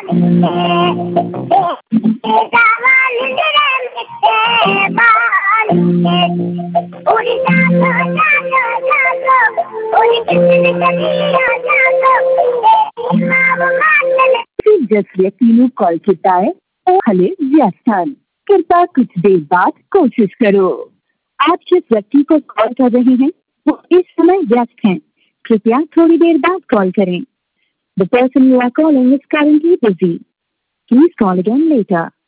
जिस व्यक्ति ने कॉल किया है वो हले व्याख्यान कृपया कुछ देर बाद कोशिश करो। आप जिस व्यक्ति को कॉल कर रहे हैं वो इस समय व्यस्त हैं, कृपया थोड़ी देर बाद कॉल करें। The person you are calling is currently busy. Please call again later.